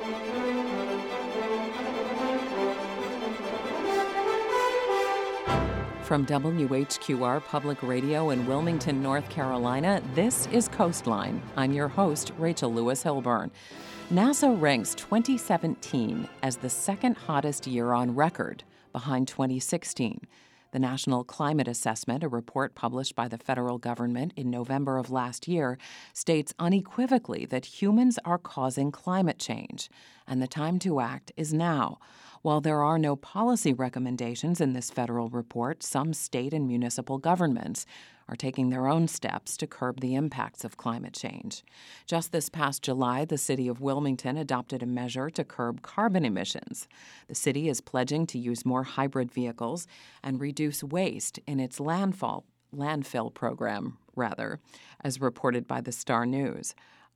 From WHQR Public Radio in Wilmington, North Carolina, this is Coastline. I'm your host, Rachel Lewis Hilburn. NASA ranks 2017 as the second hottest year on record, behind 2016. The National Climate Assessment, a report published by the federal government in November of last year, states unequivocally that humans are causing climate change, and the time to act is now. While there are no policy recommendations in this federal report, some state and municipal governments are taking their own steps to curb the impacts of climate change. Just this past July, the city of Wilmington adopted a measure to curb carbon emissions. The city is pledging to use more hybrid vehicles and reduce waste in its landfill program, as reported by the Star News.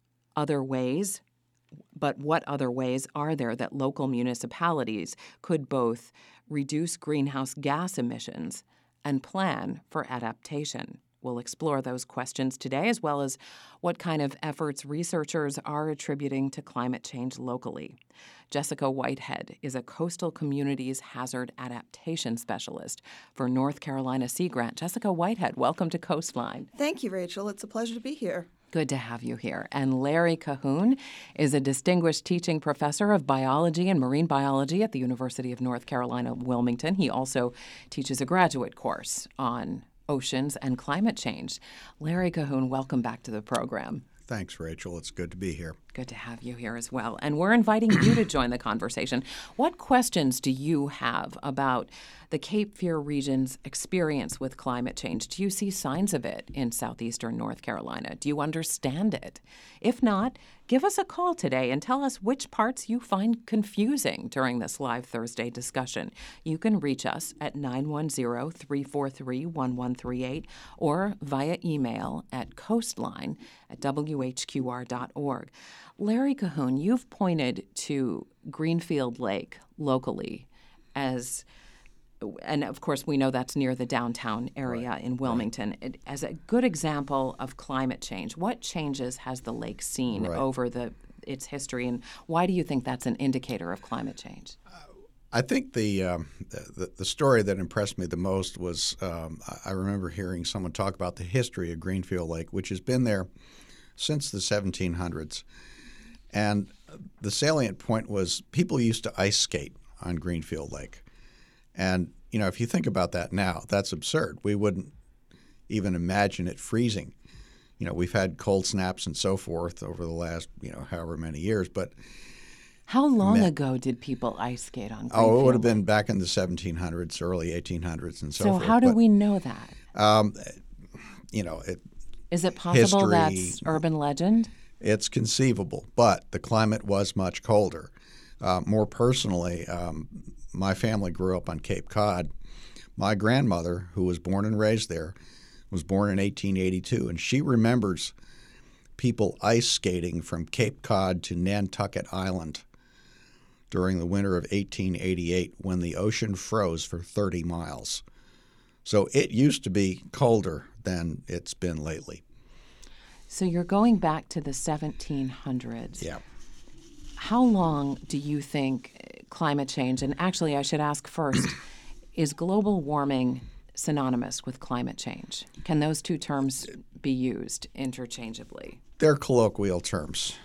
But what other ways are there that local municipalities could both reduce greenhouse gas emissions and plan for adaptation? We'll explore those questions today, as well as what kind of efforts researchers are attributing to climate change locally. Jessica Whitehead is a Coastal Communities Hazard Adaptation Specialist for North Carolina Sea Grant. Jessica Whitehead, welcome to Coastline. Thank you, Rachel. It's a pleasure to be here. Good to have you here. And Larry Cahoon is a distinguished teaching professor of biology and marine biology at the University of North Carolina, Wilmington. He also teaches a graduate course on oceans and climate change. Larry Cahoon, welcome back to the program. Thanks, Rachel. It's good to be here. Good to have you here as well. And we're inviting you to join the conversation. What questions do you have about the Cape Fear region's experience with climate change? Do you see signs of it in southeastern North Carolina? Do you understand it? If not, give us a call today and tell us which parts you find confusing during this live Thursday discussion. You can reach us at 910-343-1138 or via email at coastline@whqr.org. Larry Cahoon, you've pointed to Greenfield Lake locally as, and of course we know that's near the downtown area in Wilmington, as a good example of climate change. What changes has the lake seen over its history, and why do you think that's an indicator of climate change? I think the story that impressed me the most was I remember hearing someone talk about the history of Greenfield Lake, which has been there since the 1700s. And the salient point was people used to ice skate on Greenfield Lake. And, you know, if you think about that now, that's absurd. We wouldn't even imagine it freezing. You know, we've had cold snaps and so forth over the last, however many years. But how long ago did people ice skate on Greenfield Lake? It would have Lake? been back in the 1700s, early 1800s and so forth. So how do we know that? Is it possible that's urban legend? It's conceivable, but the climate was much colder. More personally, my family grew up on Cape Cod. My grandmother, who was born and raised there, was born in 1882, and she remembers people ice skating from Cape Cod to Nantucket Island during the winter of 1888 when the ocean froze for 30 miles. So it used to be colder than it's been lately. So you're going back to the 1700s. Yeah. How long do you think climate change, and actually I should ask first, is global warming synonymous with climate change? Can those two terms be used interchangeably? They're colloquial terms.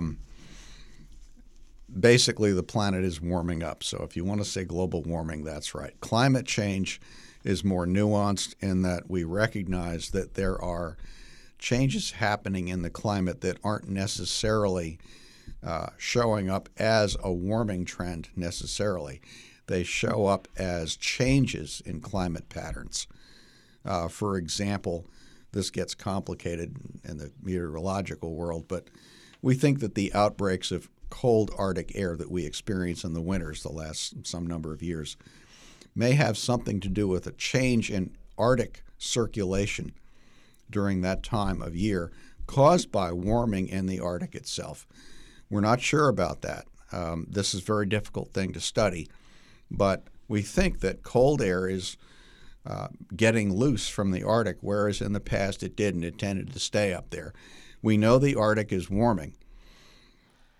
Basically, the planet is warming up. So if you want to say global warming, that's right. Climate change is more nuanced in that we recognize that there are changes happening in the climate that aren't necessarily showing up as a warming trend necessarily. They show up as changes in climate patterns. For example, this gets complicated in the meteorological world, but we think that the outbreaks of cold Arctic air that we experience in the winters the last some number of years may have something to do with a change in Arctic circulation during that time of year caused by warming in the Arctic itself. We're not sure about that. This is a very difficult thing to study, but we think that cold air is getting loose from the Arctic, whereas in the past it didn't. It tended to stay up there. We know the Arctic is warming.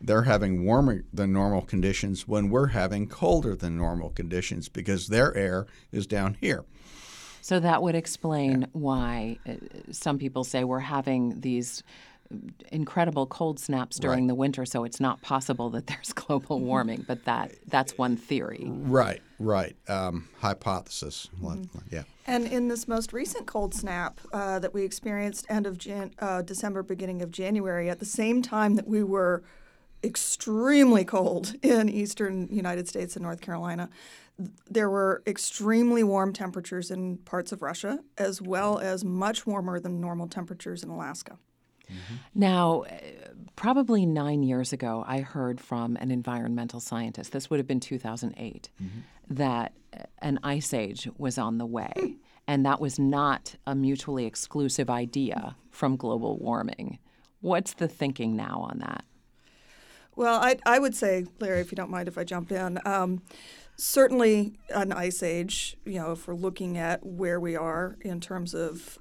they're having warmer than normal conditions when we're having colder than normal conditions because their air is down here. So that would explain why some people say we're having these incredible cold snaps during the winter, so it's not possible that there's global warming, but that's one theory. Right. Hypothesis. Yeah. And in this most recent cold snap that we experienced end of December, beginning of January, at the same time that we were extremely cold in eastern United States and North Carolina, there were extremely warm temperatures in parts of Russia, as well as much warmer than normal temperatures in Alaska. Now, probably 9 years ago, I heard from an environmental scientist, this would have been 2008, that an ice age was on the way. And that was not a mutually exclusive idea from global warming. What's the thinking now on that? Well, I would say, Larry, if you don't mind if I jump in, certainly an ice age, if we're looking at where we are in terms of,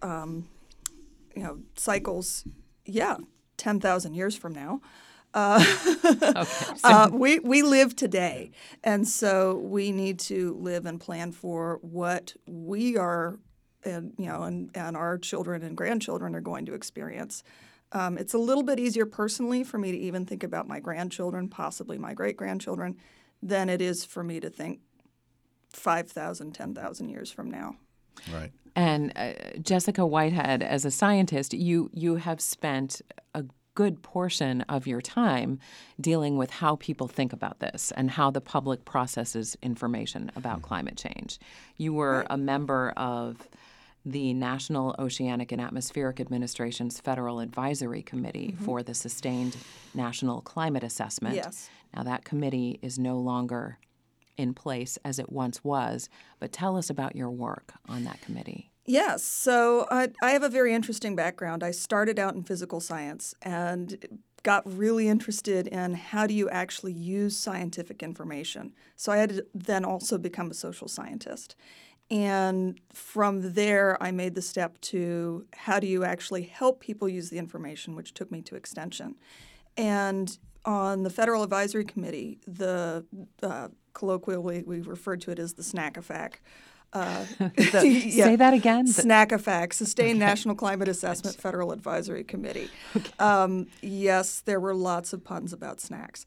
cycles, 10,000 years from now. We live today, and so we need to live and plan for what we are, and our children and grandchildren are going to experience. It's a little bit easier personally for me to even think about my grandchildren, possibly my great-grandchildren, than it is for me to think 5,000, 10,000 years from now. Right. And Jessica Whitehead, as a scientist, you have spent a good portion of your time dealing with how people think about this and how the public processes information about climate change. You were a member of the National Oceanic and Atmospheric Administration's Federal Advisory Committee for the Sustained National Climate Assessment. Yes. Now, that committee is no longer in place as it once was, but tell us about your work on that committee. Yes. So I have a very interesting background. I started out in physical science and got really interested in how do you actually use scientific information. So I had to then also become a social scientist. And from there, I made the step to how do you actually help people use the information, which took me to Extension. And on the Federal Advisory Committee, colloquially we referred to it as the SNACAFAC. Say that again? SNACAFAC, Sustained National Climate Assessment Federal Advisory Committee. Okay. Yes, there were lots of puns about snacks.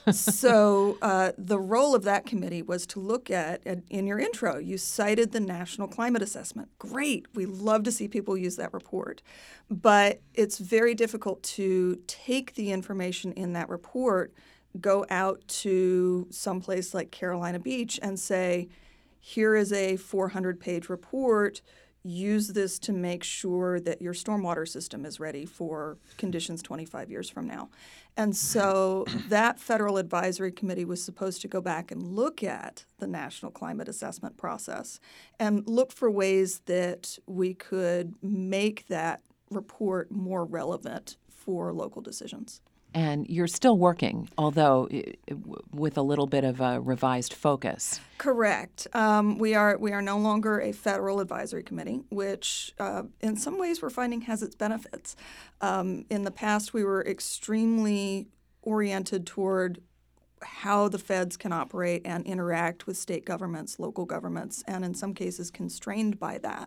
So the role of that committee was to look at, in your intro, you cited the National Climate Assessment. Great. We love to see people use that report. But it's very difficult to take the information in that report, go out to someplace like Carolina Beach and say, here is a 400-page report. Use this to make sure that your stormwater system is ready for conditions 25 years from now. And so that Federal Advisory Committee was supposed to go back and look at the National Climate Assessment process and look for ways that we could make that report more relevant for local decisions. And you're still working, although with a little bit of a revised focus. Correct. We are no longer a federal advisory committee, which in some ways we're finding has its benefits. In the past, we were extremely oriented toward how the feds can operate and interact with state governments, local governments, and in some cases constrained by that.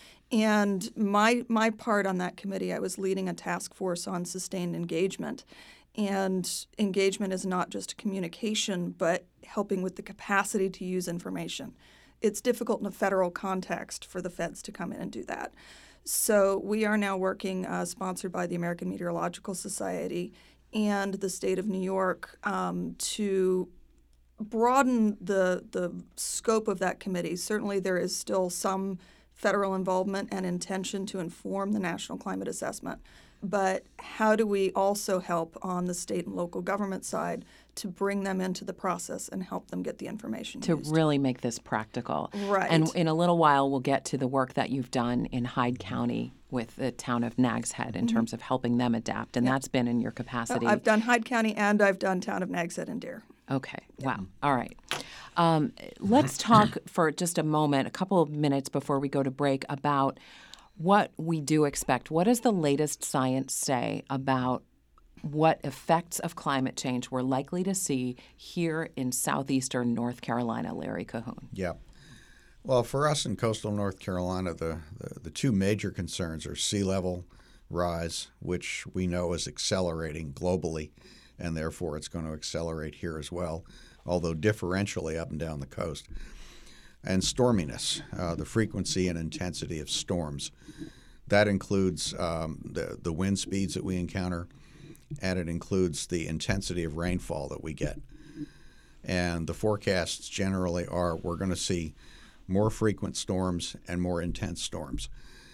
And my part on that committee, I was leading a task force on sustained engagement. And engagement is not just communication, but helping with the capacity to use information. It's difficult in a federal context for the feds to come in and do that. So we are now working, sponsored by the American Meteorological Society and the state of New York, to broaden the scope of that committee. Certainly there is still some federal involvement and intention to inform the National Climate Assessment. But how do we also help on the state and local government side to bring them into the process and help them get the information to used? Really make this practical. Right. And in a little while, we'll get to the work that you've done in Hyde County with the town of Nags Head in terms of helping them adapt. And that's been in your capacity. I've done Hyde County and I've done town of Nags Head and Deer. Okay. Wow. All right. Let's talk for just a moment, a couple of minutes before we go to break, about what we do expect. What does the latest science say about what effects of climate change we're likely to see here in southeastern North Carolina, Larry Cahoon. Yeah. Well, for us in coastal North Carolina, the two major concerns are sea level rise, which we know is accelerating globally, and therefore it's going to accelerate here as well, although differentially up and down the coast, and storminess, the frequency and intensity of storms. That includes the wind speeds that we encounter, and it includes the intensity of rainfall that we get. And the forecasts generally are we're going to see more frequent storms and more intense storms.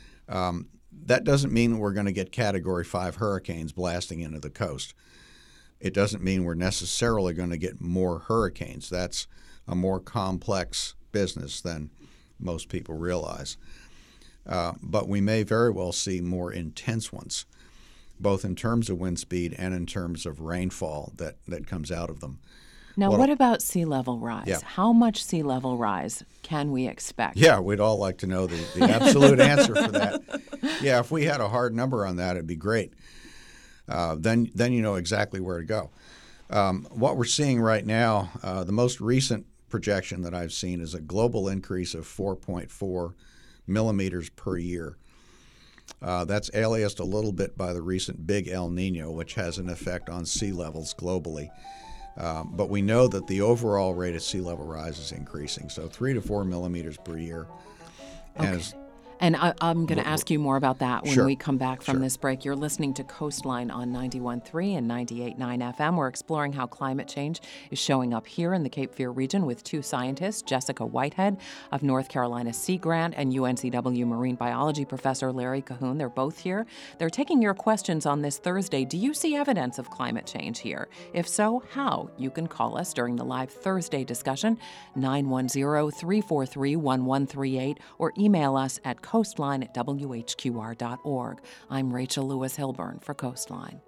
That doesn't mean we're going to get Category 5 hurricanes blasting into the coast. It doesn't mean we're necessarily going to get more hurricanes. That's a more complex business than most people realize. But we may very well see more intense ones, both in terms of wind speed and in terms of rainfall that comes out of them. Now, what about sea level rise? Yeah. How much sea level rise can we expect? Yeah, we'd all like to know the absolute answer for that. Yeah, if we had a hard number on that, it'd be great. Then you know exactly where to go. What we're seeing right now, the most recent projection that I've seen is a global increase of 4.4 millimeters per year. That's aliased a little bit by the recent big El Nino, which has an effect on sea levels globally. But we know that the overall rate of sea level rise is increasing, so 3 to 4 millimeters per year. Okay. And I'm going to ask you more about that when we come back from this break. You're listening to Coastline on 91.3 and 98.9 FM. We're exploring how climate change is showing up here in the Cape Fear region with two scientists, Jessica Whitehead of North Carolina Sea Grant and UNCW marine biology professor Larry Cahoon. They're both here. They're taking your questions on this Thursday. Do you see evidence of climate change here? If so, how? You can call us during the live Thursday discussion, 910-343-1138, or email us at coastline@whqr.org. I'm Rachel Lewis Hilburn for Coastline.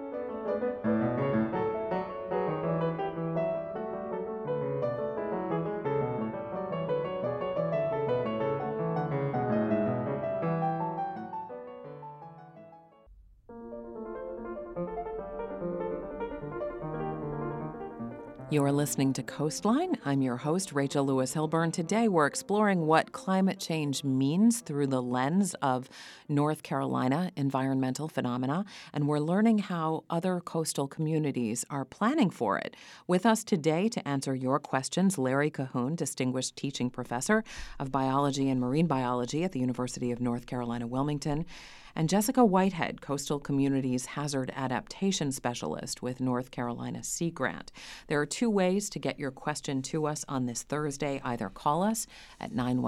You're listening to Coastline. I'm your host, Rachel Lewis Hilburn. Today, we're exploring what climate change means through the lens of North Carolina environmental phenomena, and we're learning how other coastal communities are planning for it. With us today to answer your questions, Larry Cahoon, Distinguished Teaching Professor of Biology and Marine Biology at the University of North Carolina, Wilmington, and Jessica Whitehead, Coastal Communities Hazard Adaptation Specialist with North Carolina Sea Grant. There are two ways to get your question to us on this Thursday. Either call us at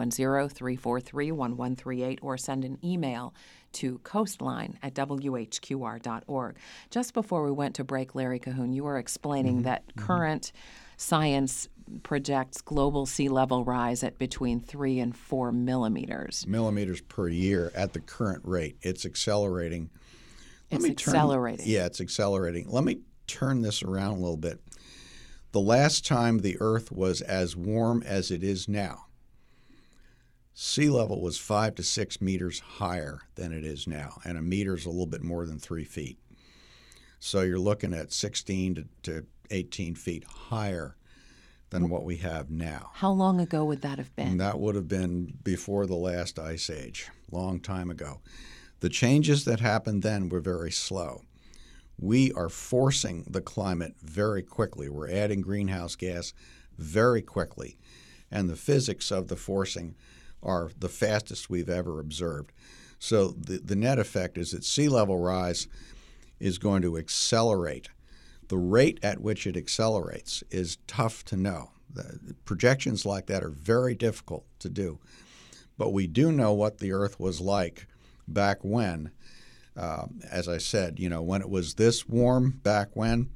910-343-1138 or send an email to coastline@whqr.org. Just before we went to break, Larry Cahoon, you were explaining that current science projects global sea level rise at between 3 and 4 millimeters. Millimeters per year at the current rate. It's accelerating. It's accelerating. It's accelerating. Let me turn this around a little bit. The last time the Earth was as warm as it is now, sea level was 5 to 6 meters higher than it is now, and a meter is a little bit more than 3 feet. So you're looking at 16 to 18 feet higher than what we have now. How long ago would that have been? And that would have been before the last ice age, long time ago. The changes that happened then were very slow. We are forcing the climate very quickly. We're adding greenhouse gas very quickly. And the physics of the forcing are the fastest we've ever observed. So the net effect is that sea level rise is going to accelerate. The rate at which it accelerates is tough to know. The projections like that are very difficult to do. But we do know what the Earth was like back when, as I said, when it was this warm back when,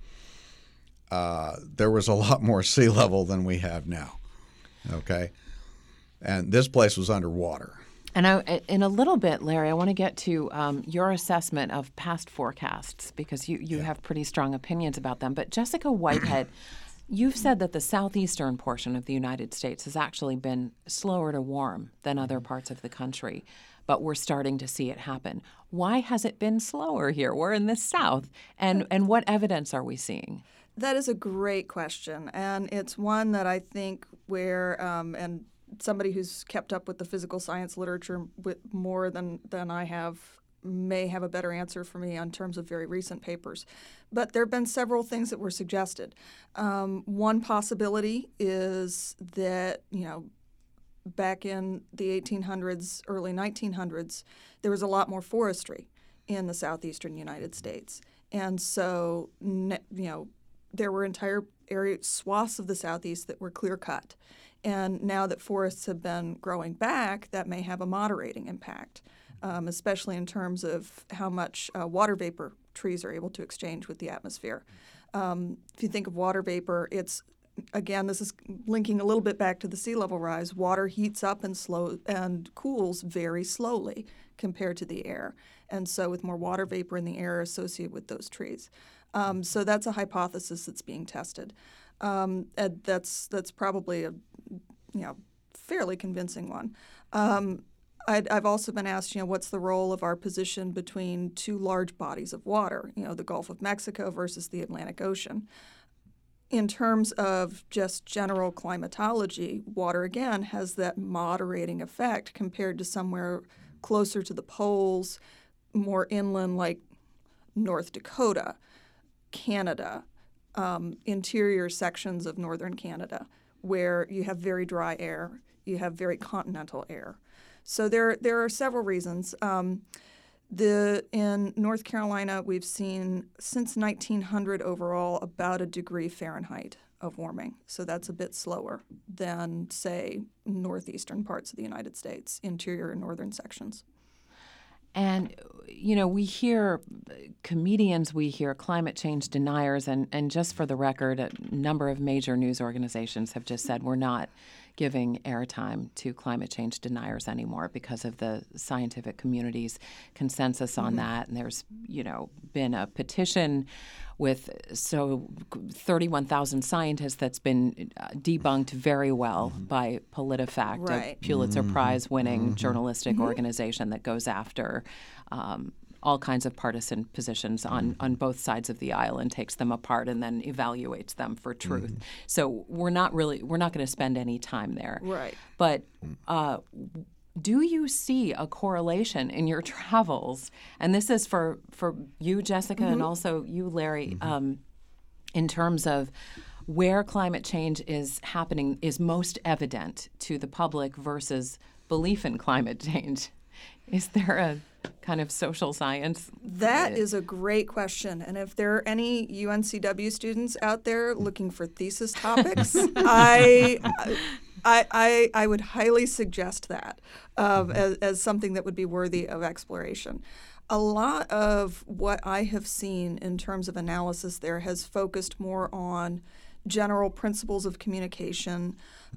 there was a lot more sea level than we have now, okay? And this place was underwater. And in a little bit, Larry, I want to get to your assessment of past forecasts because you have pretty strong opinions about them. But Jessica Whitehead, you've said that the southeastern portion of the United States has actually been slower to warm than other parts of the country. but we're starting to see it happen. Why has it been slower here? We're in the South, and what evidence are we seeing? That is a great question, and it's one that I think where and somebody who's kept up with the physical science literature more than I have may have a better answer for me in terms of very recent papers. But there have been several things that were suggested. One possibility is that, back in the 1800s, early 1900s, there was a lot more forestry in the southeastern United States. And so, there were entire swaths of the Southeast that were clear-cut. And now that forests have been growing back, that may have a moderating impact, especially in terms of how much water vapor trees are able to exchange with the atmosphere. If you think of water vapor, again, this is linking a little bit back to the sea level rise. Water heats up and cools very slowly compared to the air. And so with more water vapor in the air associated with those trees. So that's a hypothesis that's being tested. And that's probably a fairly convincing one. I've also been asked, what's the role of our position between two large bodies of water, the Gulf of Mexico versus the Atlantic Ocean. In terms of just general climatology, water, again, has that moderating effect compared to somewhere closer to the poles, more inland like North Dakota, Canada, interior sections of northern Canada, where you have very dry air, you have very continental air. So there are several reasons. In North Carolina, we've seen since 1900 overall about 1 degree Fahrenheit of warming. So that's a bit slower than, say, northeastern parts of the United States, interior and northern sections. And, we hear comedians, we hear climate change deniers, and just for the record, a number of major news organizations have just said we're not giving airtime to climate change deniers anymore because of the scientific community's consensus on that. And there's, been a petition with 31,000 scientists that's been debunked very well by PolitiFact, right. a Pulitzer Prize-winning journalistic organization that goes after all kinds of partisan positions on both sides of the aisle and takes them apart and then evaluates them for truth. So we're not going to spend any time there. Right. But do you see a correlation in your travels? And this is for you, Jessica, and also you, Larry, in terms of where climate change is happening is most evident to the public versus belief in climate change. Is there a kind of social science? That is a great question. And if there are any UNCW students out there looking for thesis topics, I would highly suggest that as something that would be worthy of exploration. A lot of what I have seen in terms of analysis there has focused more on general principles of communication,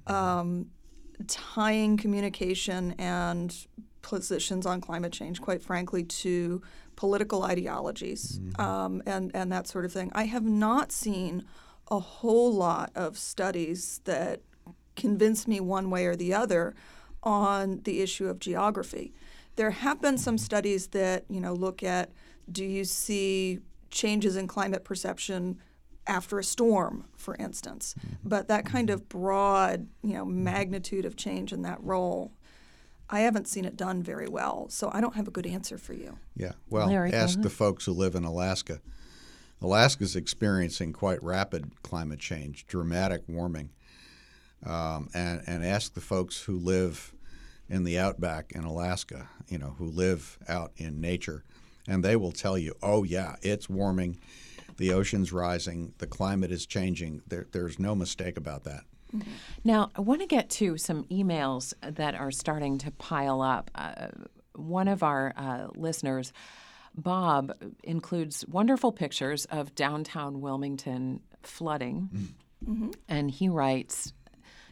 tying communication and positions on climate change, quite frankly, to political ideologies and that sort of thing. I have not seen a whole lot of studies that convince me one way or the other on the issue of geography. There have been some studies that, look at, do you see changes in climate perception after a storm, for instance? But that kind of broad, magnitude of change in that role, I haven't seen it done very well, so I don't have a good answer for you. Yeah, well, Larry, ask the folks who live in Alaska. Alaska's experiencing quite rapid climate change, dramatic warming, and ask the folks who live in the outback in Alaska, who live out in nature, and they will tell you, oh yeah, it's warming, the ocean's rising, the climate is changing. There's no mistake about that. Now, I want to get to some emails that are starting to pile up. One of our listeners, Bob, includes wonderful pictures of downtown Wilmington flooding. And he writes,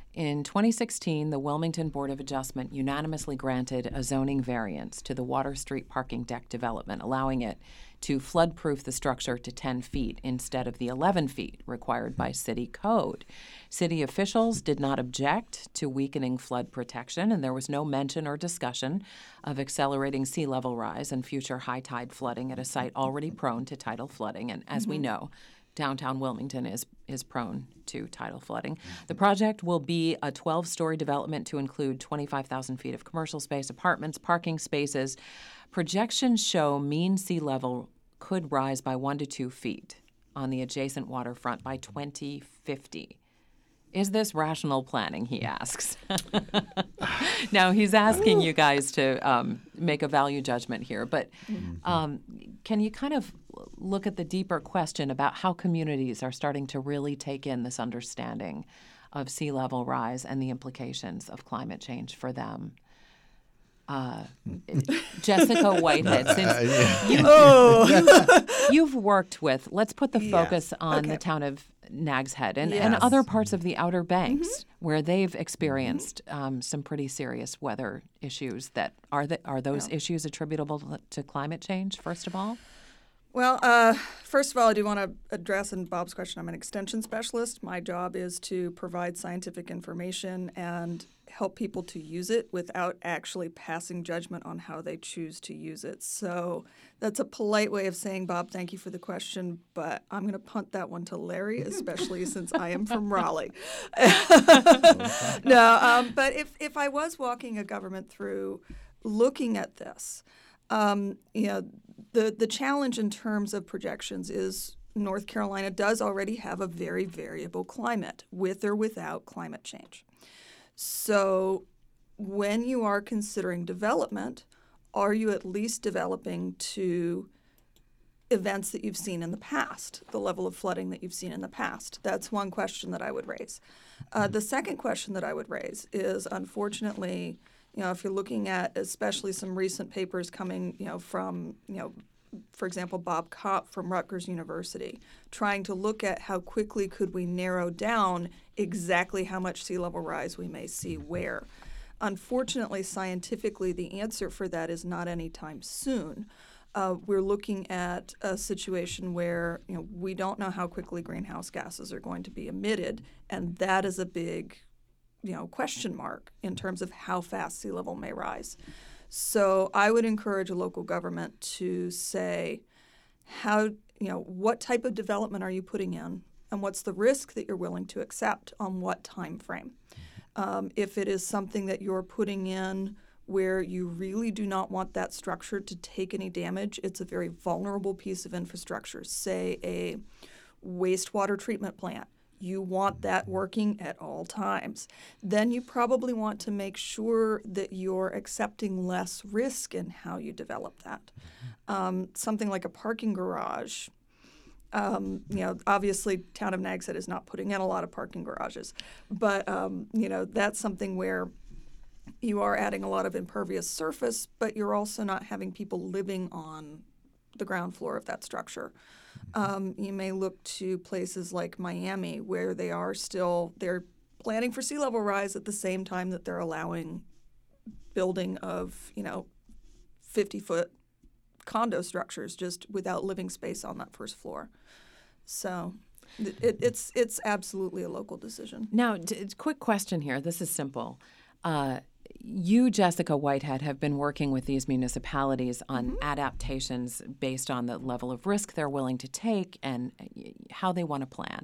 In 2016, the Wilmington Board of Adjustment unanimously granted a zoning variance to the Water Street parking deck development, allowing it to flood-proof the structure to 10 feet instead of the 11 feet required by city code. City officials did not object to weakening flood protection, and there was no mention or discussion of accelerating sea level rise and future high tide flooding at a site already prone to tidal flooding. And as we know, downtown Wilmington is prone to tidal flooding. The project will be a 12-story development to include 25,000 feet of commercial space, apartments, parking spaces. Projections show mean sea level could rise by 1 to 2 feet on the adjacent waterfront by 2050. Is this rational planning, he asks. Now, he's asking you guys to make a value judgment here, but can you kind of look at the deeper question about how communities are starting to really take in this understanding of sea level rise and the implications of climate change for them? Jessica Whitehead, since you've worked with, let's put the focus on the town of Nags Head and other parts of the Outer Banks where they've experienced some pretty serious weather issues. Are those issues attributable to climate change, first of all? Well, first of all, I do want to address in Bob's question, I'm an extension specialist. My job is to provide scientific information and help people to use it without actually passing judgment on how they choose to use it. So that's a polite way of saying, Bob, thank you for the question, but I'm going to punt that one to Larry, especially since I am from Raleigh. No, but if I was walking a government through looking at this, the challenge in terms of projections is North Carolina does already have a very variable climate, with or without climate change. So when you are considering development, are you at least developing to events that you've seen in the past, the level of flooding that you've seen in the past? That's one question that I would raise. The second question that I would raise is, unfortunately, if you're looking at especially some recent papers coming, from, for example, Bob Kopp from Rutgers University, trying to look at how quickly could we narrow down exactly how much sea level rise we may see where. Unfortunately, scientifically, the answer for that is not anytime soon. We're looking at a situation where we don't know how quickly greenhouse gases are going to be emitted, and that is a big question mark in terms of how fast sea level may rise. So I would encourage a local government to say, what type of development are you putting in, and what's the risk that you're willing to accept on what time frame? If it is something that you're putting in where you really do not want that structure to take any damage, it's a very vulnerable piece of infrastructure, say a wastewater treatment plant. You want that working at all times. Then you probably want to make sure that you're accepting less risk in how you develop that. Something like a parking garage. Obviously, town of Nags Head is not putting in a lot of parking garages, but that's something where you are adding a lot of impervious surface, but you're also not having people living on the ground floor of that structure. You may look to places like Miami where they're planning for sea level rise at the same time that they're allowing building of 50-foot condo structures just without living space on that first floor. So it's absolutely a local decision. Now, quick question here. This is simple. You, Jessica Whitehead, have been working with these municipalities on adaptations based on the level of risk they're willing to take and how they want to plan.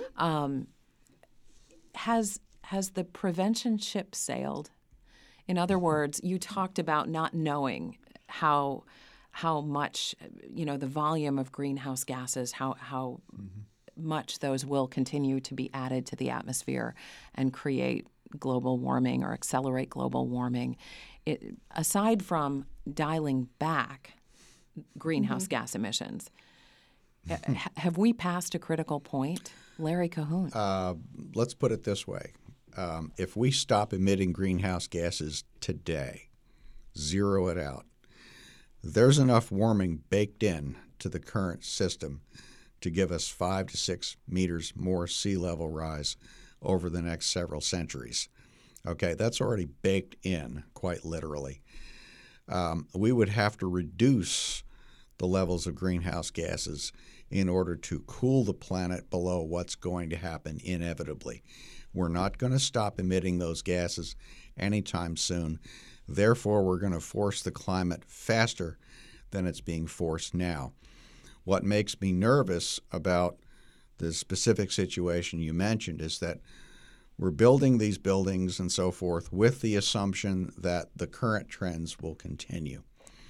Has the prevention ship sailed? In other words, you talked about not knowing how much, the volume of greenhouse gases, how much those will continue to be added to the atmosphere and create global warming or accelerate global warming. Aside from dialing back greenhouse gas emissions, have we passed a critical point? Larry Cahoon. Let's put it this way. If we stop emitting greenhouse gases today, zero it out, there's enough warming baked in to the current system to give us 5 to 6 meters more sea level rise over the next several centuries. Okay, that's already baked in, quite literally. We would have to reduce the levels of greenhouse gases in order to cool the planet below what's going to happen inevitably. We're not going to stop emitting those gases anytime soon. Therefore, we're going to force the climate faster than it's being forced now. What makes me nervous about the specific situation you mentioned is that we're building these buildings and so forth with the assumption that the current trends will continue.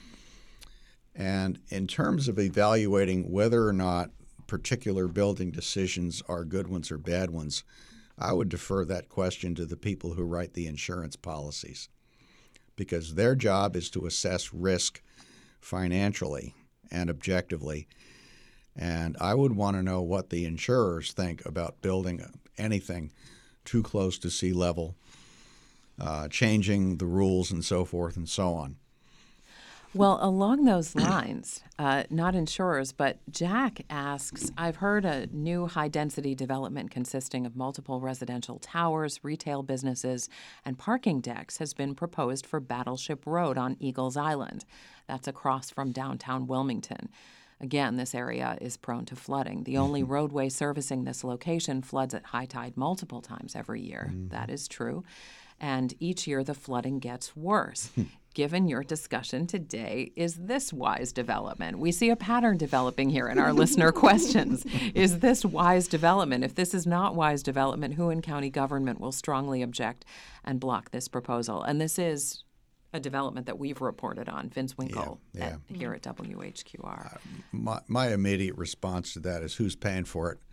And in terms of evaluating whether or not particular building decisions are good ones or bad ones, I would defer that question to the people who write the insurance policies, because their job is to assess risk financially and objectively. And I would want to know what the insurers think about building anything too close to sea level, changing the rules and so forth and so on. Well, along those lines, not insurers, but Jack asks, I've heard a new high-density development consisting of multiple residential towers, retail businesses, and parking decks has been proposed for Battleship Road on Eagles Island. That's across from downtown Wilmington. Again, this area is prone to flooding. The only roadway servicing this location floods at high tide multiple times every year. That is true. And each year the flooding gets worse. Given your discussion today, is this wise development? We see a pattern developing here in our listener questions. Is this wise development? If this is not wise development, who in county government will strongly object and block this proposal? And this is a development that we've reported on, Vince Winkle, here at WHQR. My immediate response to that is, who's paying for it?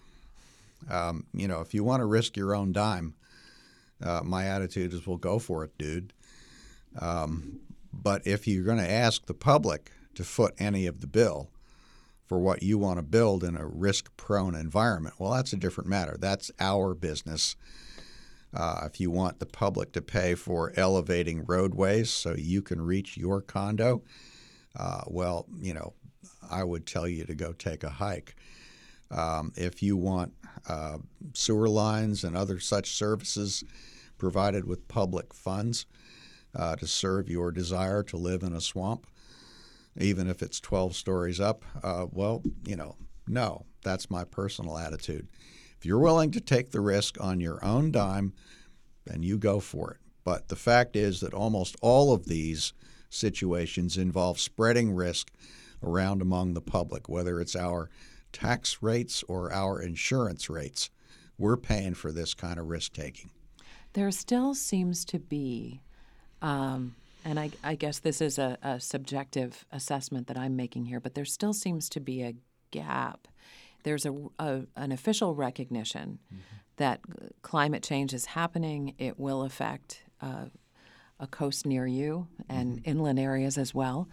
If you want to risk your own dime, my attitude is, well, go for it, dude. But if you're going to ask the public to foot any of the bill for what you want to build in a risk-prone environment, well, that's a different matter. That's our business. If you want the public to pay for elevating roadways so you can reach your condo, I would tell you to go take a hike. If you want sewer lines and other such services provided with public funds to serve your desire to live in a swamp, even if it's 12 stories up, no, that's my personal attitude. If you're willing to take the risk on your own dime, then you go for it. But the fact is that almost all of these situations involve spreading risk around among the public, whether it's our tax rates or our insurance rates. We're paying for this kind of risk-taking. There still seems to be, and I guess this is a subjective assessment that I'm making here, but there still seems to be a gap. There's an official recognition that climate change is happening. It will affect a coast near you and inland areas as well.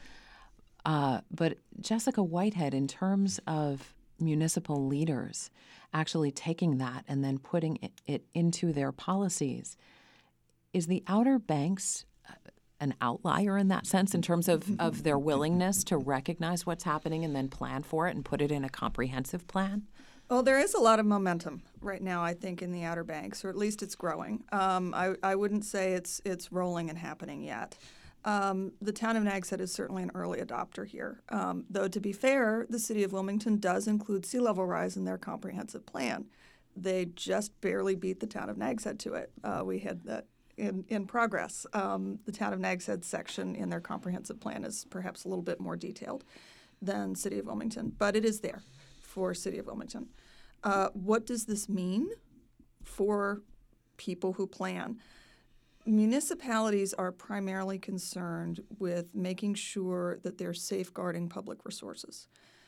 But Jessica Whitehead, in terms of municipal leaders actually taking that and then putting it into their policies, is the Outer Banks an outlier in that sense in terms of their willingness to recognize what's happening and then plan for it and put it in a comprehensive plan? Well, there is a lot of momentum right now, I think, in the Outer Banks, or at least it's growing. I wouldn't say it's rolling and happening yet. The town of Nags Head is certainly an early adopter here. Though, to be fair, the city of Wilmington does include sea level rise in their comprehensive plan. They just barely beat the town of Nags Head to it. We had that in progress. The town of Nags Head section in their comprehensive plan is perhaps a little bit more detailed than city of Wilmington, but it is there for city of Wilmington. What does this mean for people who plan? Municipalities are primarily concerned with making sure that they're safeguarding public resources.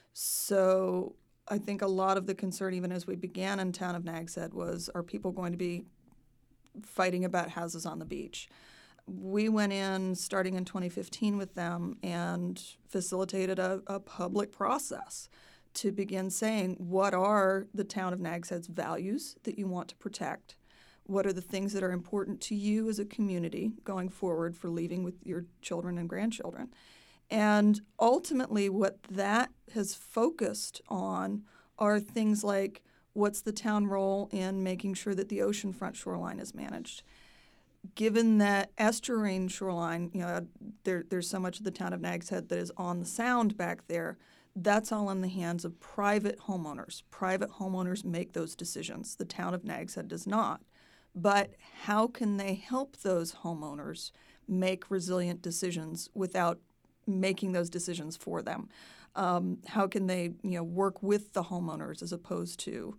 So I think a lot of the concern, even as we began in town of Nags Head, was, are people going to be fighting about houses on the beach? We went in starting in 2015 with them and facilitated a public process to begin saying, what are the town of Nags Head's values that you want to protect? What are the things that are important to you as a community going forward for leaving with your children and grandchildren? And ultimately what that has focused on are things like, What's the town role in making sure that the oceanfront shoreline is managed? Given that estuarine shoreline, there's so much of the town of Nags Head that is on the sound back there, that's all in the hands of private homeowners. Private homeowners make those decisions. The town of Nags Head does not. But how can they help those homeowners make resilient decisions without making those decisions for them? How can they work with the homeowners as opposed to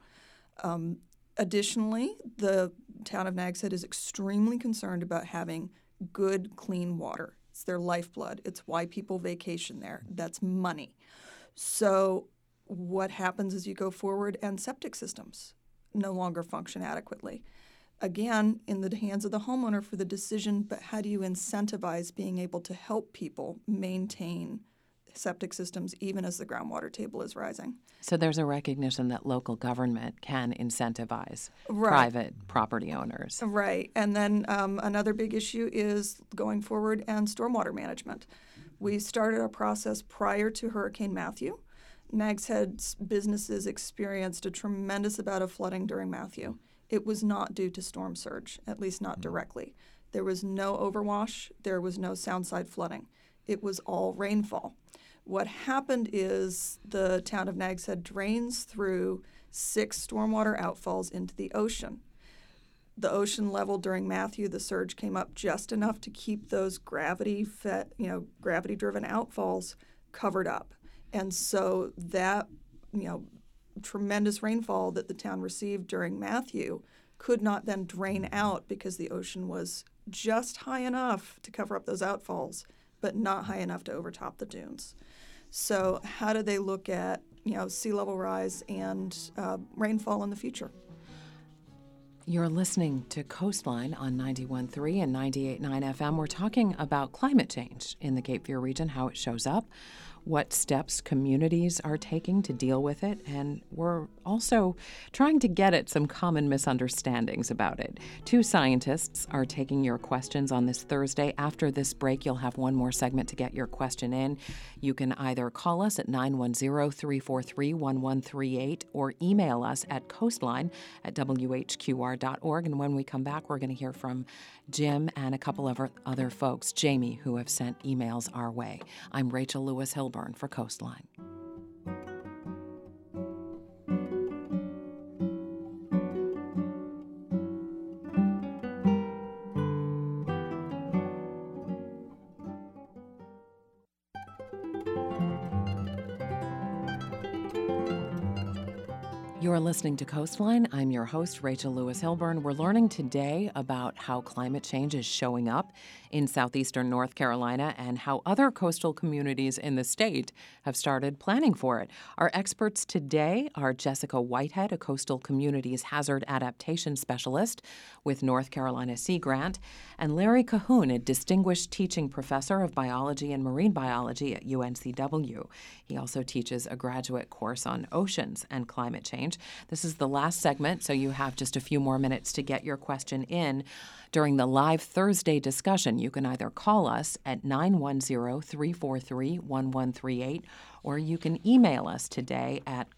additionally, the town of Nags Head is extremely concerned about having good, clean water. It's their lifeblood. It's why people vacation there. That's money. So what happens as you go forward and septic systems no longer function adequately? Again, in the hands of the homeowner for the decision, but how do you incentivize being able to help people maintain septic systems even as the groundwater table is rising? So there's a recognition that local government can incentivize Right. private property owners. Right. And then another big issue is going forward and stormwater management. We started a process prior to Hurricane Matthew. Nags Head's businesses experienced a tremendous amount of flooding during Matthew. It was not due to storm surge, at least not directly. There was no overwash. There was no soundside flooding. It was all rainfall. What happened is the town of Nags Head drains through 6 stormwater outfalls into the ocean. The ocean level during Matthew, the surge came up just enough to keep those gravity-driven outfalls covered up. And so that, tremendous rainfall that the town received during Matthew could not then drain out because the ocean was just high enough to cover up those outfalls, but not high enough to overtop the dunes. So how do they look at, sea level rise and rainfall in the future? You're listening to Coastline on 91.3 and 98.9 FM. We're talking about climate change in the Cape Fear region, how it shows up, what steps communities are taking to deal with it, and we're also trying to get at some common misunderstandings about it. 2 scientists are taking your questions on this Thursday. After this break, you'll have one more segment to get your question in. You can either call us at 910-343-1138 or email us at coastline@whqr.org. And when we come back, we're going to hear from Jim and a couple of other folks, Jamie, who have sent emails our way. I'm Rachel Lewis Hilburn for Coastline. You're listening to Coastline. I'm your host, Rachel Lewis Hilburn. We're learning today about how climate change is showing up in southeastern North Carolina and how other coastal communities in the state have started planning for it. Our experts today are Jessica Whitehead, a coastal communities hazard adaptation specialist with North Carolina Sea Grant, and Larry Cahoon, a distinguished teaching professor of biology and marine biology at UNCW. He also teaches a graduate course on oceans and climate change. This is the last segment, so you have just a few more minutes to get your question in. During the live Thursday discussion, you can either call us at 910-343-1138, or you can email us today at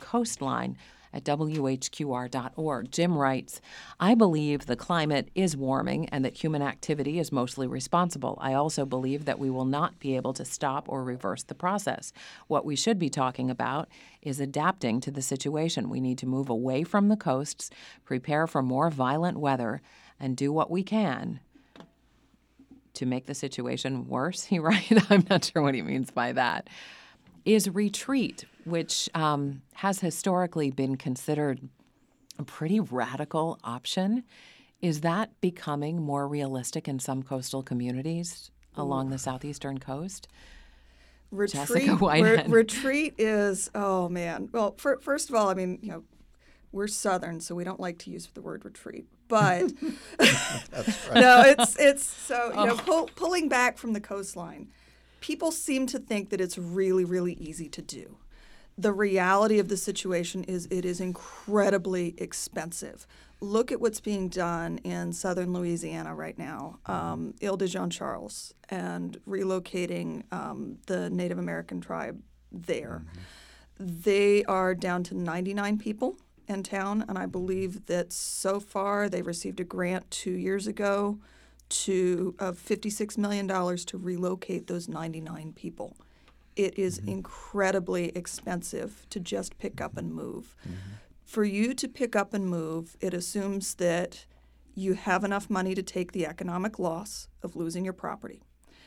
coastline@whqr.org. Jim writes, I believe the climate is warming and that human activity is mostly responsible. I also believe that we will not be able to stop or reverse the process. What we should be talking about is adapting to the situation. We need to move away from the coasts, prepare for more violent weather, and do what we can to make the situation worse. He writes, I'm not sure what he means by that. Is retreat, which has historically been considered a pretty radical option, is that becoming more realistic in some coastal communities along the southeastern coast? Jessica Whitehead. Retreat is, oh man. Well, first of all, I mean, we're Southern, so we don't like to use the word retreat. But That's right. no, it's so pulling back from the coastline. People seem to think that it's really, really easy to do. The reality of the situation is it is incredibly expensive. Look at what's being done in southern Louisiana right now, Ile de Jean Charles, and relocating the Native American tribe there. Mm-hmm. They are down to 99 people in town, and I believe that so far they received a grant 2 years ago of $56 million to relocate those 99 people. It is incredibly expensive to just pick up and move. For you to pick up and move, it assumes that you have enough money to take the economic loss of losing your property.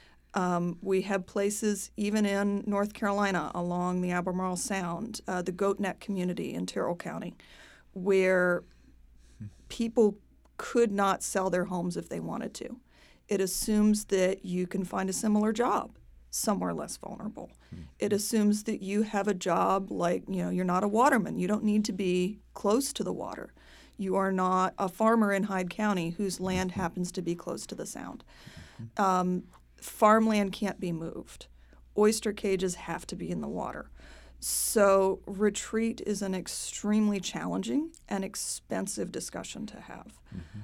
We have places, even in North Carolina, along the Albemarle Sound, the Goat Neck community in Terrell County, where people could not sell their homes if they wanted to. It assumes that you can find a similar job somewhere less vulnerable. It assumes that you have a job like, you're not a waterman. You don't need to be close to the water. You are not a farmer in Hyde County whose land happens to be close to the Sound. Farmland can't be moved. Oyster cages have to be in the water. So retreat is an extremely challenging and expensive discussion to have.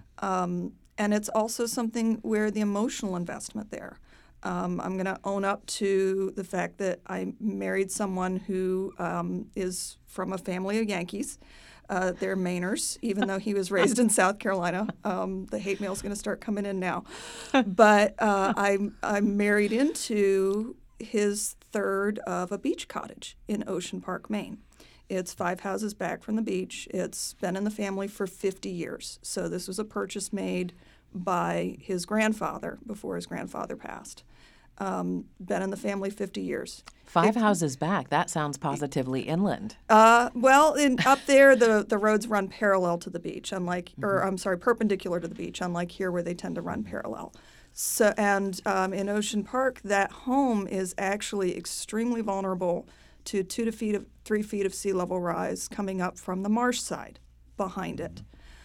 And it's also something where the emotional investment there. I'm going to own up to the fact that I married someone who is from a family of Yankees. They're Mainers, even though he was raised in South Carolina. The hate mail is going to start coming in now. But I'm married into his third of a beach cottage in Ocean Park, Maine. It's 5 houses back from the beach. It's been in the family for 50 years. So this was a purchase made by his grandfather before his grandfather passed. Been in the family 50 years. 5 houses back. That sounds positively inland. Well, up there, the roads run parallel to the beach, perpendicular to the beach, unlike here where they tend to run parallel. So, and in Ocean Park, that home is actually extremely vulnerable to 2 to 3 feet of sea level rise coming up from the marsh side behind it.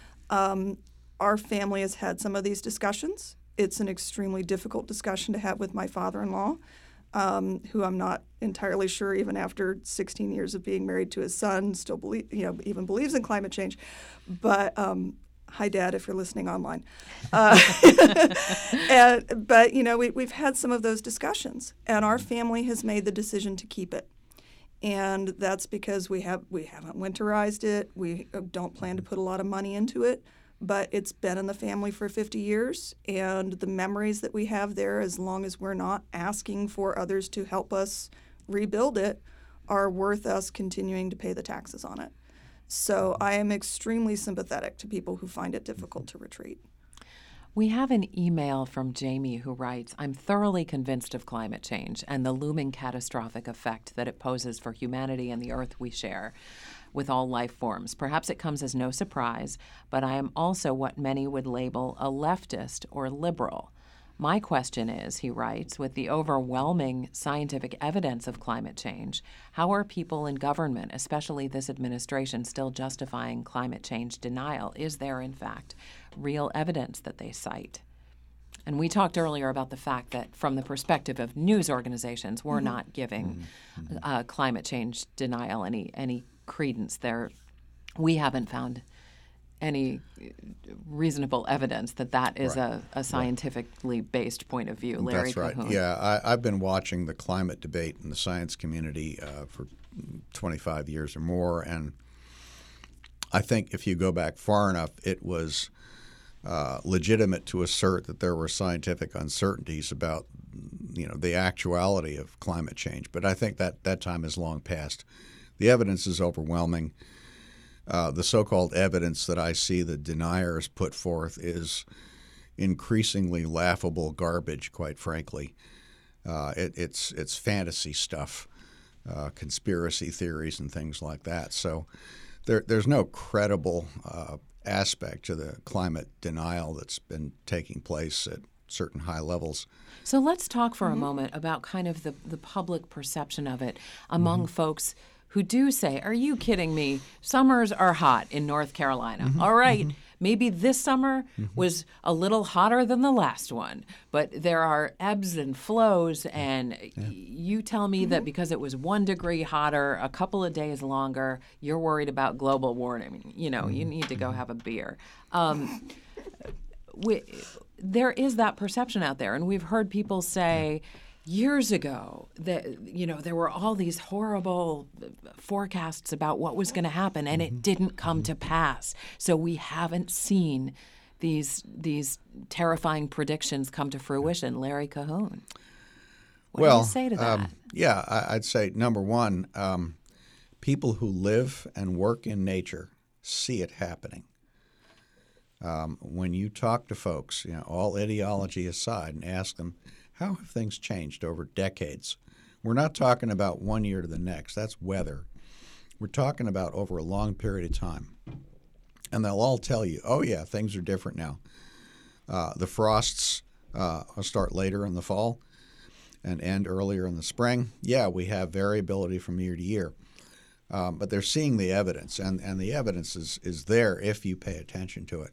Our family has had some of these discussions. It's an extremely difficult discussion to have with my father-in-law, who I'm not entirely sure, even after 16 years of being married to his son, still even believes in climate change. But hi, Dad, if you're listening online. But we've had some of those discussions, and our family has made the decision to keep it. And that's because we haven't winterized it. We don't plan to put a lot of money into it. But it's been in the family for 50 years, and the memories that we have there, as long as we're not asking for others to help us rebuild it, are worth us continuing to pay the taxes on it. So I am extremely sympathetic to people who find it difficult to retreat. We have an email from Jamie who writes, I'm thoroughly convinced of climate change and the looming catastrophic effect that it poses for humanity and the earth we share with all life forms. Perhaps it comes as no surprise, but I am also what many would label a leftist or liberal. My question is, he writes, with the overwhelming scientific evidence of climate change, how are people in government, especially this administration, still justifying climate change denial? Is there, in fact, real evidence that they cite? And we talked earlier about the fact that from the perspective of news organizations, we're not giving climate change denial any credence there. We haven't found any reasonable evidence that is a scientifically based point of view. Larry That's right. Cahoon. Yeah, I've been watching the climate debate in the science community for 25 years or more, and I think if you go back far enough, it was legitimate to assert that there were scientific uncertainties about the actuality of climate change. But I think that time is long past. The evidence is overwhelming. The so-called evidence that I see the deniers put forth is increasingly laughable garbage, quite frankly. It's fantasy stuff, conspiracy theories and things like that. So there's no credible aspect to the climate denial that's been taking place at certain high levels. So let's talk for a moment about kind of the public perception of it among folks who do say, are you kidding me? Summers are hot in North Carolina. All right, maybe this summer was a little hotter than the last one, but there are ebbs and flows, and you tell me that because it was 1 degree hotter a couple of days longer, you're worried about global warming. You need to go have a beer. There is that perception out there, and we've heard people say, years ago, there were all these horrible forecasts about what was going to happen, and it didn't come to pass. So we haven't seen these terrifying predictions come to fruition. Larry Cahoon, what do you say to that? I'd say, number one, people who live and work in nature see it happening. When you talk to folks, all ideology aside, and ask them, how have things changed over decades? We're not talking about 1 year to the next. That's weather. We're talking about over a long period of time. And they'll all tell you, oh, yeah, things are different now. The frosts start later in the fall and end earlier in the spring. Yeah, we have variability from year to year. But they're seeing the evidence, and the evidence is there if you pay attention to it.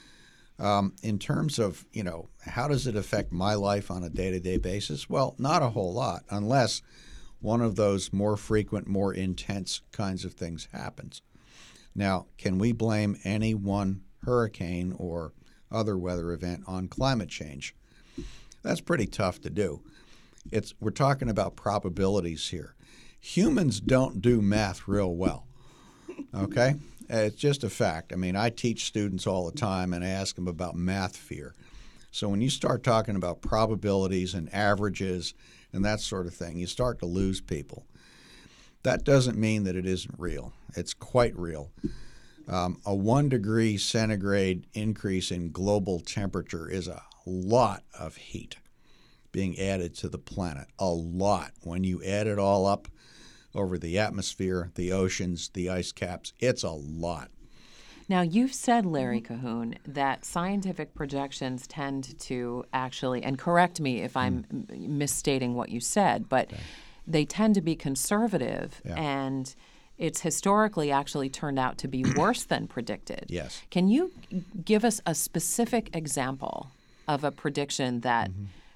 In terms of, how does it affect my life on a day-to-day basis? Well, not a whole lot, unless one of those more frequent, more intense kinds of things happens. Now, can we blame any one hurricane or other weather event on climate change? That's pretty tough to do. We're talking about probabilities here. Humans don't do math real well, okay? It's just a fact. I mean, I teach students all the time, and I ask them about math fear. So when you start talking about probabilities and averages and that sort of thing, you start to lose people. That doesn't mean that it isn't real. It's quite real. A 1 degree centigrade increase in global temperature is a lot of heat being added to the planet. A lot. When you add it all up over the atmosphere, the oceans, the ice caps, it's a lot. Now, you've said, Larry Cahoon, that scientific projections tend to actually, and correct me if I'm misstating what you said, but they tend to be conservative, and it's historically actually turned out to be worse than predicted. Yes. Can you give us a specific example of a prediction that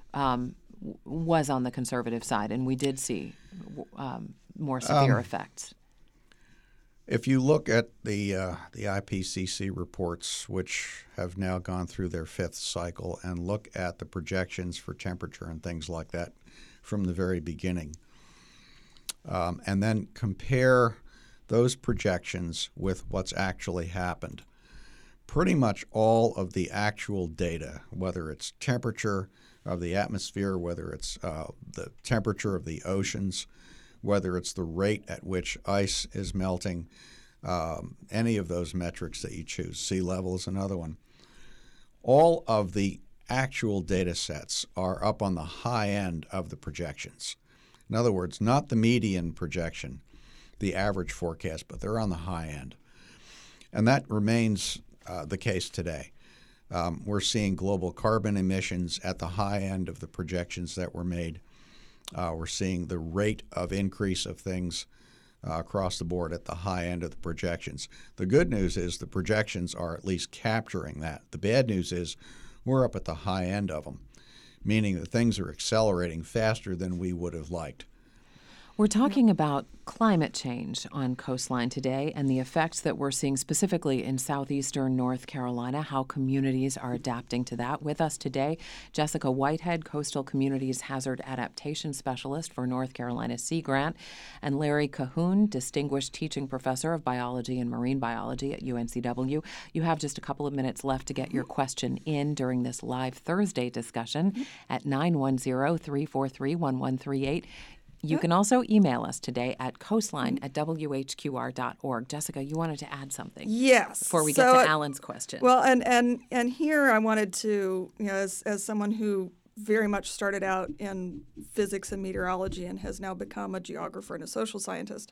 was on the conservative side, and we did see more severe effects? If you look at the IPCC reports, which have now gone through their 5th cycle, and look at the projections for temperature and things like that from the very beginning, and then compare those projections with what's actually happened, pretty much all of the actual data, whether it's temperature of the atmosphere, whether it's the temperature of the oceans, whether it's the rate at which ice is melting, any of those metrics that you choose, sea level is another one. All of the actual data sets are up on the high end of the projections. In other words, not the median projection, the average forecast, but they're on the high end. And that remains the case today. We're seeing global carbon emissions at the high end of the projections that were made. We're seeing the rate of increase of things across the board at the high end of the projections. The good news is the projections are at least capturing that. The bad news is we're up at the high end of them, meaning that things are accelerating faster than we would have liked. We're talking about climate change on Coastline today and the effects that we're seeing specifically in southeastern North Carolina, how communities are adapting to that. With us today, Jessica Whitehead, Coastal Communities Hazard Adaptation Specialist for North Carolina Sea Grant, and Larry Cahoon, Distinguished Teaching Professor of Biology and Marine Biology at UNCW. You have just a couple of minutes left to get your question in during this live Thursday discussion at 910-343-1138. You can also email us today at coastline@whqr.org. Jessica, you wanted to add something. Yes. Before we get to Alan's question. Well, and here I wanted to, as someone who very much started out in physics and meteorology and has now become a geographer and a social scientist,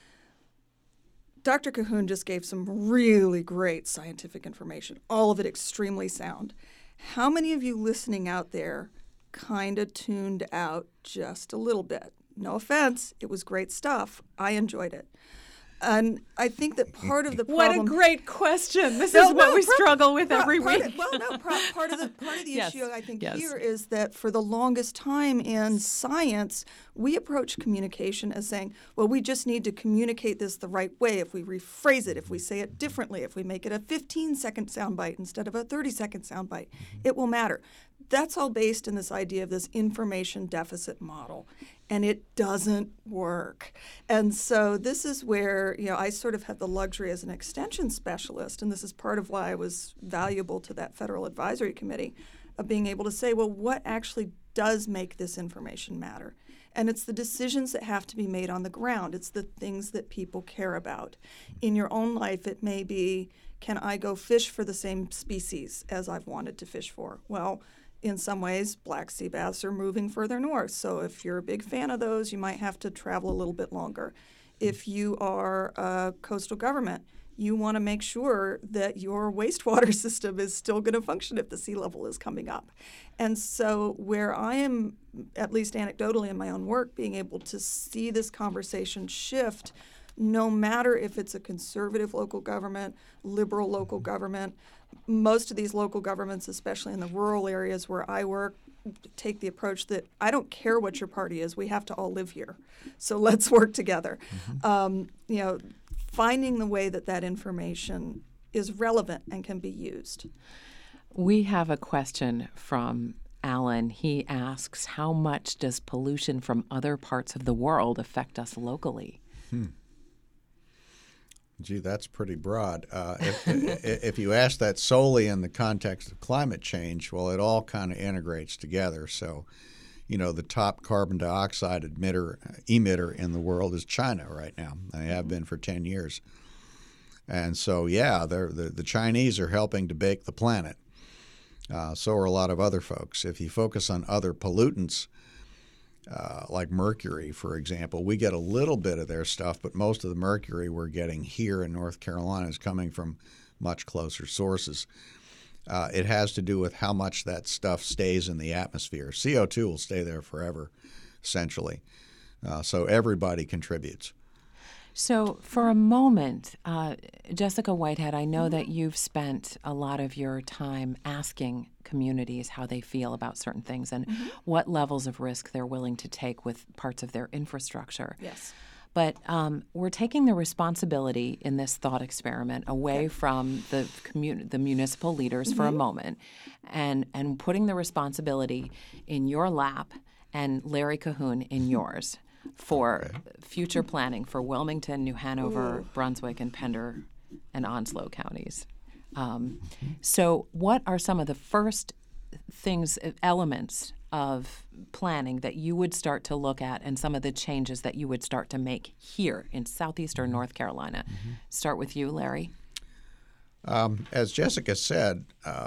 Dr. Cahoon just gave some really great scientific information, all of it extremely sound. How many of you listening out there kind of tuned out just a little bit? No offense, it was great stuff. I enjoyed it. And I think that part of the What problem. a great question. This is what we struggle with every week. Part of the Yes. issue I think Yes. here is that for the longest time in science, we approach communication as saying, well, we just need to communicate this the right way. If we rephrase it, if we say it differently, if we make it a 15-second soundbite instead of a 30-second soundbite, it will matter. That's all based in this idea of this information deficit model, and it doesn't work. And so this is where, I sort of have the luxury as an extension specialist, and this is part of why I was valuable to that Federal Advisory Committee, of being able to say, well, what actually does make this information matter? And it's the decisions that have to be made on the ground. It's the things that people care about. In your own life, it may be, can I go fish for the same species as I've wanted to fish for? Well, in some ways, black sea bass are moving further north. So if you're a big fan of those, you might have to travel a little bit longer. If you are a coastal government, you want to make sure that your wastewater system is still going to function if the sea level is coming up. And so where I am, at least anecdotally in my own work, being able to see this conversation shift, no matter if it's a conservative local government, liberal local government, most of these local governments, especially in the rural areas where I work, take the approach that I don't care what your party is, we have to all live here. So let's work together. Finding the way that information is relevant and can be used. We have a question from Alan. He asks, how much does pollution from other parts of the world affect us locally? Gee, that's pretty broad. If you ask that solely in the context of climate change, well, it all kind of integrates together. So, the top carbon dioxide emitter in the world is China right now. They have been for 10 years. And so, the Chinese are helping to bake the planet. So are a lot of other folks. If you focus on other pollutants, like mercury, for example, we get a little bit of their stuff, but most of the mercury we're getting here in North Carolina is coming from much closer sources. It has to do with how much that stuff stays in the atmosphere. CO2 will stay there forever, essentially. So everybody contributes. So for a moment, Jessica Whitehead, I know that you've spent a lot of your time asking communities how they feel about certain things and what levels of risk they're willing to take with parts of their infrastructure. Yes. But we're taking the responsibility in this thought experiment away from the municipal leaders for a moment and putting the responsibility in your lap and Larry Cahoon in yours for future planning for Wilmington, New Hanover, Brunswick, and Pender and Onslow counties. So what are some of the first elements of planning that you would start to look at and some of the changes that you would start to make here in southeastern North Carolina? Start with you, Larry. As Jessica said,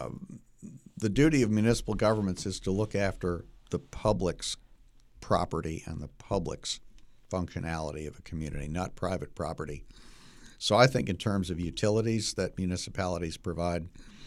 the duty of municipal governments is to look after the public's property and the public's functionality of a community, not private property. So I think in terms of utilities that municipalities provide,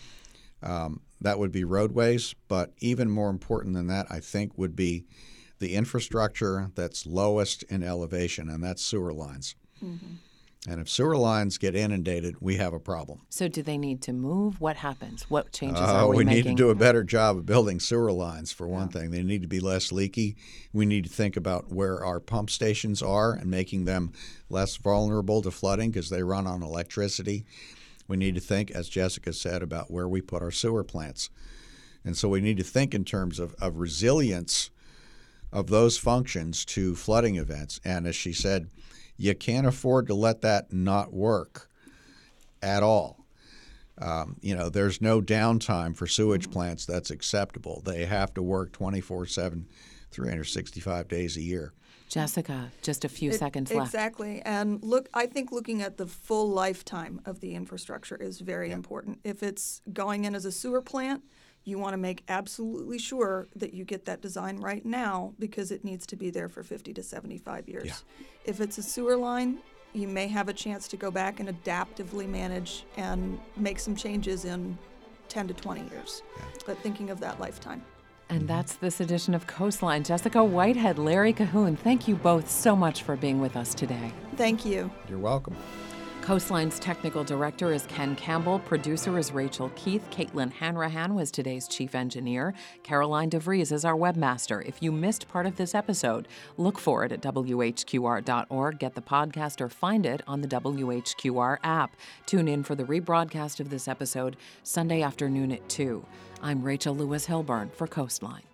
that would be roadways. But even more important than that, I think, would be the infrastructure that's lowest in elevation, and that's sewer lines. And if sewer lines get inundated, we have a problem. So do they need to move? What happens? What changes are we making? We need to do a better job of building sewer lines, for one thing. They need to be less leaky. We need to think about where our pump stations are and making them less vulnerable to flooding because they run on electricity. We need to think, as Jessica said, about where we put our sewer plants. And so we need to think in terms of resilience of those functions to flooding events. And as she said, you can't afford to let that not work at all. There's no downtime for sewage plants that's acceptable. They have to work 24/7, 365 days a year. Jessica, just a few seconds left. Exactly. And I think looking at the full lifetime of the infrastructure is very important. If it's going in as a sewer plant, you want to make absolutely sure that you get that design right now because it needs to be there for 50 to 75 years. Yeah. If it's a sewer line, you may have a chance to go back and adaptively manage and make some changes in 10 to 20 years. Yeah. But thinking of that lifetime. And that's this edition of Coastline. Jessica Whitehead, Larry Cahoon, thank you both so much for being with us today. Thank you. You're welcome. Coastline's technical director is Ken Campbell. Producer is Rachel Keith. Caitlin Hanrahan was today's chief engineer. Caroline DeVries is our webmaster. If you missed part of this episode, look for it at WHQR.org, get the podcast, or find it on the WHQR app. Tune in for the rebroadcast of this episode Sunday afternoon at 2. I'm Rachel Lewis Hilburn for Coastline.